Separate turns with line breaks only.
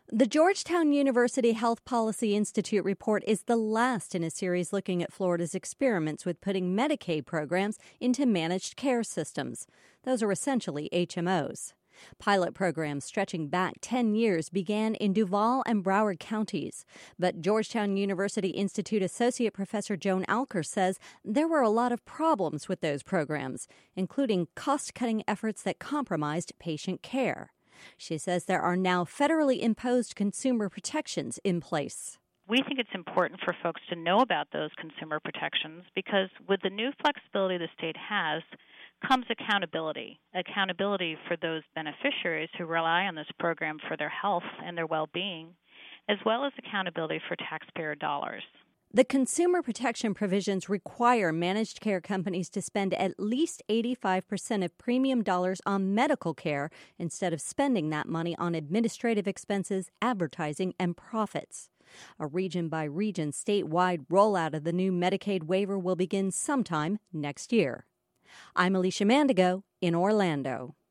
The Georgetown University Health Policy Institute report is the last in a series looking at Florida's experiments with putting Medicaid programs into managed care systems. Those are essentially HMOs. Pilot programs stretching back 10 years began in Duval and Broward counties. But Georgetown University Institute Associate Professor Joan Alker says there were a lot of problems with those programs, including cost-cutting efforts that compromised patient care. She says there are now federally imposed consumer protections in place.
We think it's important for folks to know about those consumer protections because with the new flexibility the state has comes accountability for those beneficiaries who rely on this program for their health and their well-being, as well as accountability for taxpayer dollars.
The consumer protection provisions require managed care companies to spend at least 85% of premium dollars on medical care instead of spending that money on administrative expenses, advertising, and profits. A region-by-region statewide rollout of the new Medicaid waiver will begin sometime next year. I'm Alicia Mandigo in Orlando.